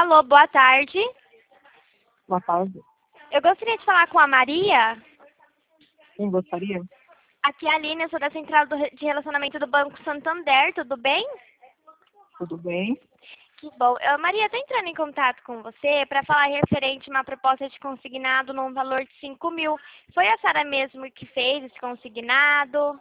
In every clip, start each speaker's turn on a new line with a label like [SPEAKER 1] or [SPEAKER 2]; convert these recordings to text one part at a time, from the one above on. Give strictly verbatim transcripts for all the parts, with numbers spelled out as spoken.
[SPEAKER 1] Alô, boa tarde.
[SPEAKER 2] Boa tarde.
[SPEAKER 1] Eu gostaria de falar com a Maria.
[SPEAKER 2] Quem gostaria?
[SPEAKER 1] Aqui é a Aline, eu sou da Central do Re- de Relacionamento do Banco Santander, tudo bem?
[SPEAKER 2] Tudo bem?
[SPEAKER 1] Que bom. Eu, Maria, estou entrando em contato com você para falar referente a uma proposta de consignado num valor de cinco mil. Foi a Sara mesmo que fez esse consignado?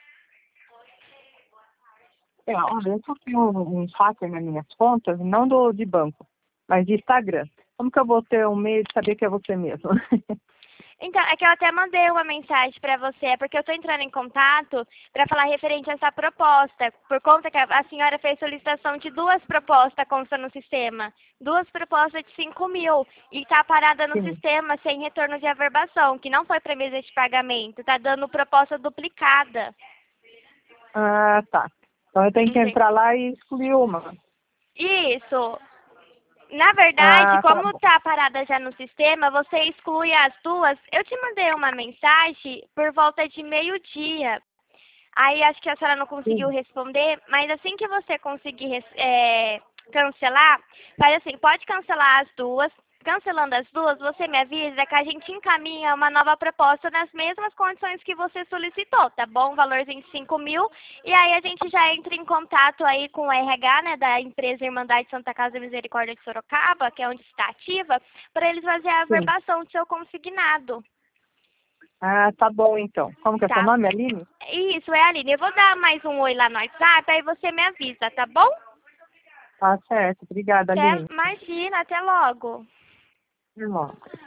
[SPEAKER 2] É, olha, eu só tenho um, um hacker nas minhas contas, não do, de banco, mas de Instagram. Como que eu vou ter um meio de saber que é você mesmo?
[SPEAKER 1] Então, é que eu até mandei uma mensagem para você, é porque eu estou entrando em contato para falar referente a essa proposta, por conta que a a senhora fez solicitação de duas propostas consta no sistema, duas propostas de cinco mil, e está parada no
[SPEAKER 2] Sim.
[SPEAKER 1] sistema sem retorno de averbação, que não foi para mesa de pagamento, está dando proposta duplicada.
[SPEAKER 2] Ah, tá. Então eu tenho que
[SPEAKER 1] Entendi.
[SPEAKER 2] entrar lá e excluir uma.
[SPEAKER 1] Isso. Na verdade,
[SPEAKER 2] Ah, tá
[SPEAKER 1] como
[SPEAKER 2] bom.
[SPEAKER 1] está parada já no sistema, você exclui as duas. Eu te mandei uma mensagem por volta de meio-dia. Aí acho que a senhora não conseguiu
[SPEAKER 2] Sim.
[SPEAKER 1] responder, mas assim que você conseguir res- é, cancelar, faz assim, pode cancelar as duas. Cancelando as duas, você me avisa que a gente encaminha uma nova proposta nas mesmas condições que você solicitou, tá bom? Valorzinho de cinco mil. E aí a gente já entra em contato aí com o R H, né, da empresa Irmandade Santa Casa da Misericórdia de Sorocaba, que é onde está ativa, para eles fazerem a
[SPEAKER 2] Sim.
[SPEAKER 1] averbação do seu consignado,
[SPEAKER 2] Ah, tá bom então. Como que é seu
[SPEAKER 1] tá?
[SPEAKER 2] nome, Aline?
[SPEAKER 1] Isso, é a Aline. Eu vou dar mais um oi lá no WhatsApp, aí você me avisa, tá bom?
[SPEAKER 2] Tá certo. Obrigada,
[SPEAKER 1] Até,
[SPEAKER 2] Aline.
[SPEAKER 1] imagina, até logo.
[SPEAKER 2] Irmão.